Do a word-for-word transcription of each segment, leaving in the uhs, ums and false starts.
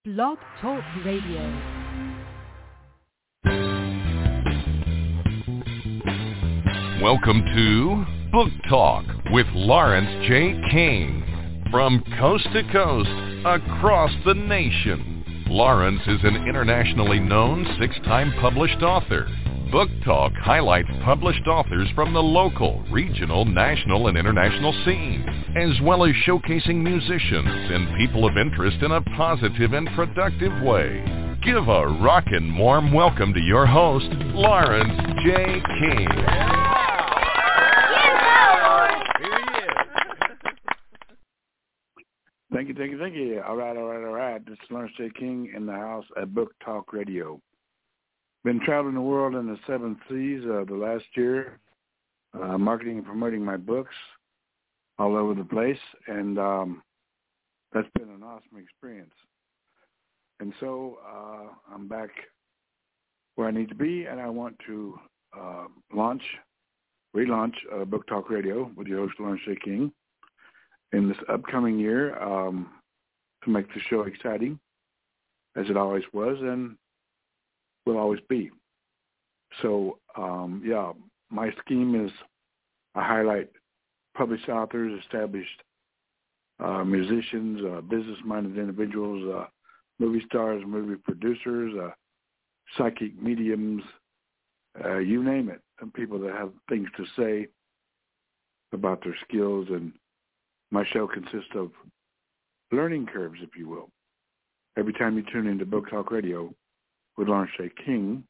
Blog Talk Radio. Welcome to Book Talk with Lawrence J. King. From coast to coast, across the nation, Lawrence is an internationally known six-time published author. Book Talk highlights published authors from the local, regional, national, and international scene, as well as showcasing musicians and people of interest in a positive and productive way. Give a rockin' warm welcome to your host, Lawrence J. King. Thank you, thank you, thank you. All right, all right, all right. This is Lawrence J. King in the house at Book Talk Radio. Been traveling the world in the seven seas uh, the last year, uh, marketing and promoting my books all over the place, and um, that's been an awesome experience. And so uh, I'm back where I need to be, and I want to uh, launch, relaunch uh, Book Talk Radio with your host, Lawrence J. King, in this upcoming year um, to make the show exciting, as it always was and will always be. So, um, yeah, my scheme is I highlight published authors, established uh, musicians, uh, business-minded individuals, uh, movie stars, movie producers, uh, psychic mediums, uh, you name it, and people that have things to say about their skills. And my show consists of learning curves, if you will. Every time you tune into Book Talk Radio with Lawrence J. King,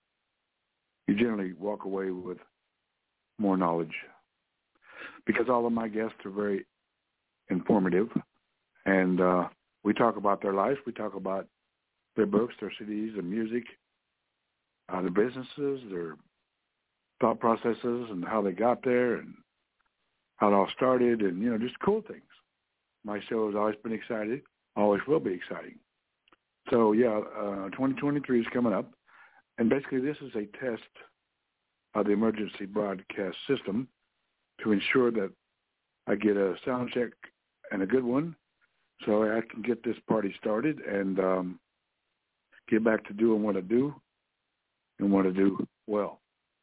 you generally walk away with more knowledge, because all of my guests are very informative, and uh, we talk about their lives, we talk about their books, their C Ds, their music, uh, their businesses, their thought processes, and how they got there, and how it all started, and, you know, just cool things. My show has always been exciting, always will be exciting. So, yeah, uh, twenty twenty-three is coming up, and basically this is a test of the emergency broadcast system to ensure that I get a sound check and a good one so I can get this party started and um, get back to doing what I do and what I do well.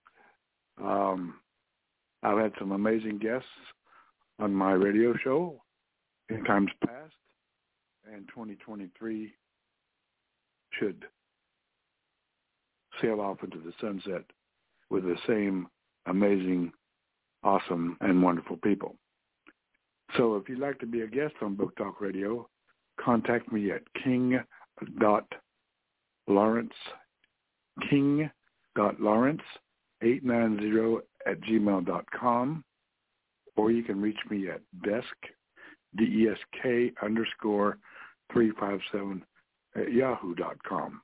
Um, I've had some amazing guests on my radio show in times past, and twenty twenty-three should sail off into the sunset with the same amazing, awesome, and wonderful people. So if you'd like to be a guest on Book Talk Radio, contact me at king dot lawrence, king dot lawrence eight nine zero at gmail dot com, or you can reach me at desk, D E S K underscore three five seven at yahoo dot com.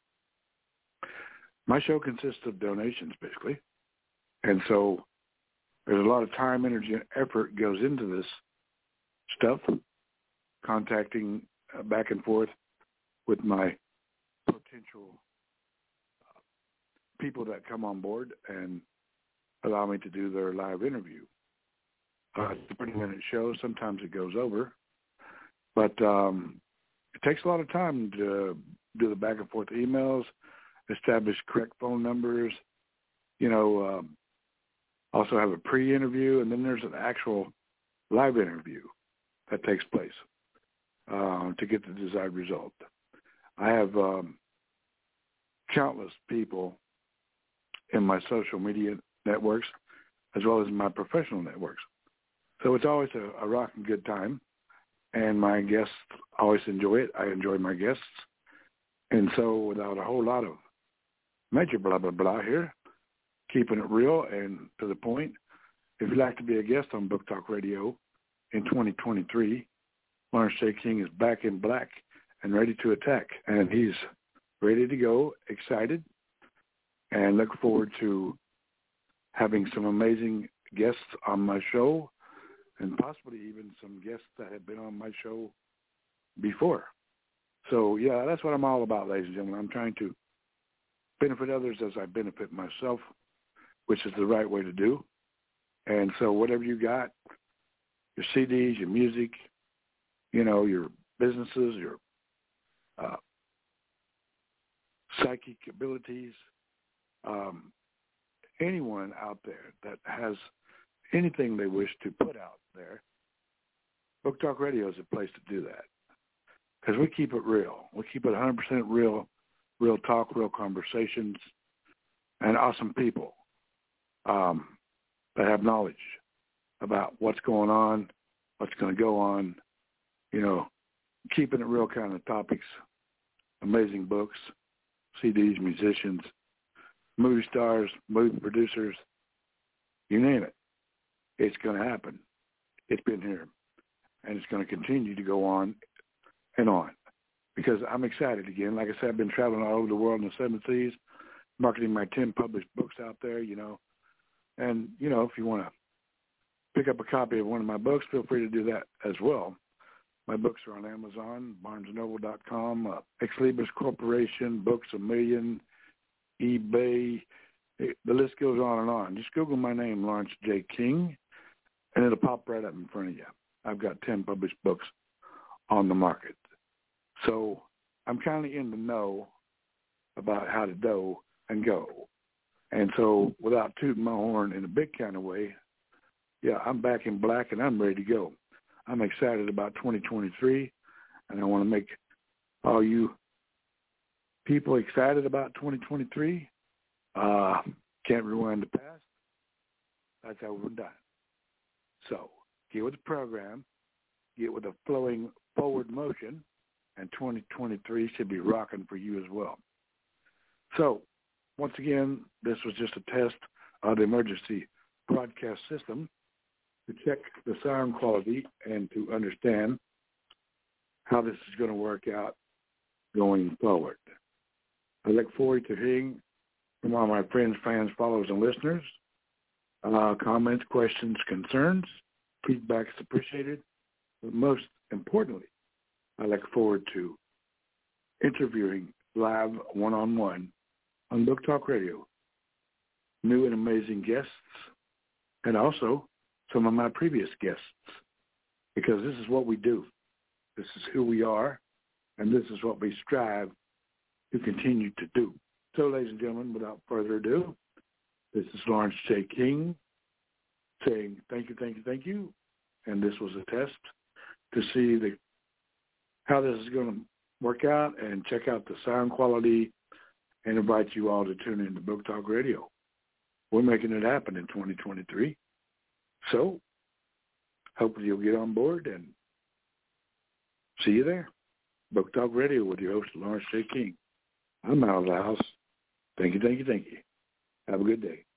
My show consists of donations, basically. And so there's a lot of time, energy, and effort goes into this stuff, contacting uh, back and forth with my potential uh, people that come on board and allow me to do their live interview. Uh, it's a twenty-minute show. Sometimes it goes over. But um, it takes a lot of time to do the back and forth emails, establish correct phone numbers, you know, um, also have a pre-interview, and then there's an actual live interview that takes place uh, to get the desired result. I have um, countless people in my social media networks as well as in my professional networks. So it's always a, a rocking good time, and my guests always enjoy it. I enjoy my guests. And so without a whole lot of major blah, blah, blah here, keeping it real and to the point, if you'd like to be a guest on Book Talk Radio in twenty twenty-three, Lawrence J. King is back in black and ready to attack. And he's ready to go, excited, and look forward to having some amazing guests on my show, and possibly even some guests that have been on my show before. So, yeah, that's what I'm all about, ladies and gentlemen. I'm trying to benefit others as I benefit myself, which is the right way to do. And so whatever you got, your C Ds, your music, you know, your businesses, your uh, psychic abilities, um, anyone out there that has anything they wish to put out there, Book Talk Radio is a place to do that. Because we keep it real. We keep it one hundred percent real, real talk, real conversations, and awesome people um, that have knowledge about what's going on, what's going to go on, you know, keeping it real kind of topics, amazing books, C Ds, musicians, movie stars, movie producers, you name it. It's going to happen. It's been here. And it's going to continue to go on and on because I'm excited again. Like I said, I've been traveling all over the world in the seven seas, marketing my ten published books out there, you know. And, you know, if you want to pick up a copy of one of my books, feel free to do that as well. My books are on Amazon, barnes and noble dot com, uh, Ex Libris Corporation, Books A Million, eBay. It, the list goes on and on. Just Google my name, Lawrence J. King, and it'll pop right up in front of you. I've got ten published books on the market. So I'm kind of in the know about how to do and go. And so without tooting my horn in a big kind of way, yeah, I'm back in black and I'm ready to go. I'm excited about twenty twenty-three, and I want to make all you people excited about twenty twenty-three. Uh, can't rewind the past. That's how we're done. So get with the program, get with a flowing forward motion, and twenty twenty-three should be rocking for you as well. So once again, this was just a test of the emergency broadcast system to check the sound quality and to understand how this is going to work out going forward. I look forward to hearing from all my friends, fans, followers, and listeners. Uh, comments, questions, concerns, feedback is appreciated. But most importantly, I look forward to interviewing live one-on-one on Book Talk Radio, new and amazing guests, and also some of my previous guests, because this is what we do. This is who we are, and this is what we strive to continue to do. So, ladies and gentlemen, without further ado, this is Lawrence J. King saying thank you, thank you, thank you. And this was a test to see the how this is going to work out and check out the sound quality and invite you all to tune in to Book Talk Radio. We're making it happen in twenty twenty-three. So, hopefully you'll get on board and see you there. Book Talk Radio with your host, Lawrence J. King. I'm out of the house. Thank you, thank you, thank you. Have a good day.